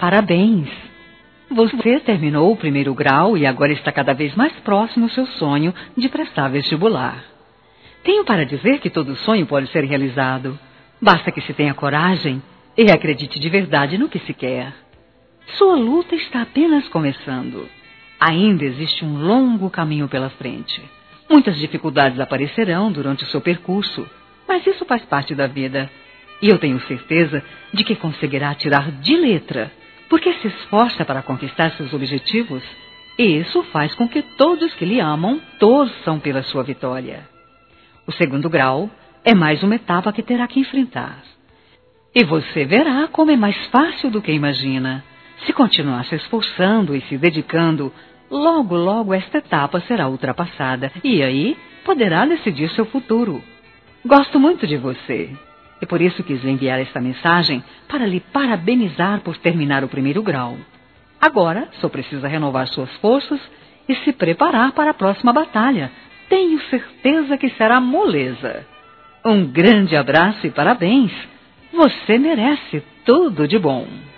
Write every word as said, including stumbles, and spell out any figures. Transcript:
Parabéns! Você terminou o primeiro grau e agora está cada vez mais próximo do seu sonho de prestar vestibular. Tenho para dizer que todo sonho pode ser realizado. Basta que se tenha coragem e acredite de verdade no que se quer. Sua luta está apenas começando. Ainda existe um longo caminho pela frente. Muitas dificuldades aparecerão durante o seu percurso, mas isso faz parte da vida. E eu tenho certeza de que conseguirá tirar de letra, porque se esforça para conquistar seus objetivos, e isso faz com que todos que lhe amam torçam pela sua vitória. O segundo grau é mais uma etapa que terá que enfrentar. E você verá como é mais fácil do que imagina. Se continuar se esforçando e se dedicando, logo, logo esta etapa será ultrapassada e aí poderá decidir seu futuro. Gosto muito de você e por isso quis enviar esta mensagem para lhe parabenizar por terminar o primeiro grau. Agora só precisa renovar suas forças e se preparar para a próxima batalha. Tenho certeza que será moleza. Um grande abraço e parabéns. Você merece tudo de bom.